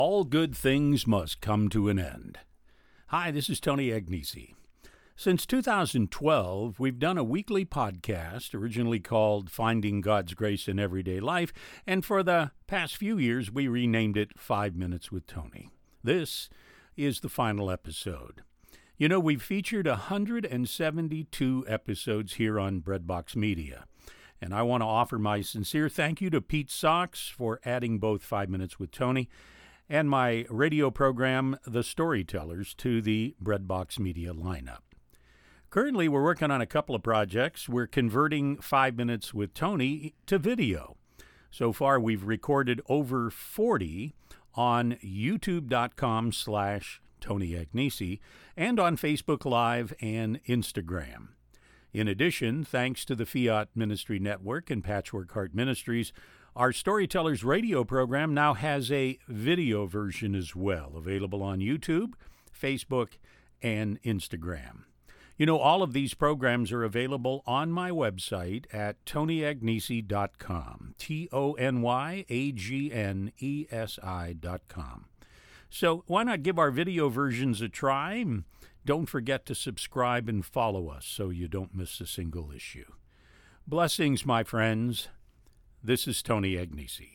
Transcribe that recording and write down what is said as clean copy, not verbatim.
All good things must come to an end. Hi, this is Tony Agnesi. Since 2012, we've done a weekly podcast originally called Finding God's Grace in Everyday Life, and for the past few years, we renamed it 5 Minutes with Tony. This is the final episode. You know, we've featured 172 episodes here on Breadbox Media, and I want to offer my sincere thank you to Pete Sachs for adding both 5 Minutes with Tony and my radio program, The Storytellers, to the Breadbox Media lineup. Currently, we're working on a couple of projects. We're converting 5 Minutes with Tony to video. So far, we've recorded over 40 on youtube.com/Tony Agnesi and on Facebook Live and Instagram. In addition, thanks to the Fiat Ministry Network and Patchwork Heart Ministries, our Storytellers radio program now has a video version as well, available on YouTube, Facebook, and Instagram. You know, all of these programs are available on my website at tonyagnesi.com, TonyAgnesi.com. So why not give our video versions a try? Don't forget to subscribe and follow us so you don't miss a single issue. Blessings, my friends. This is Tony Agnesi.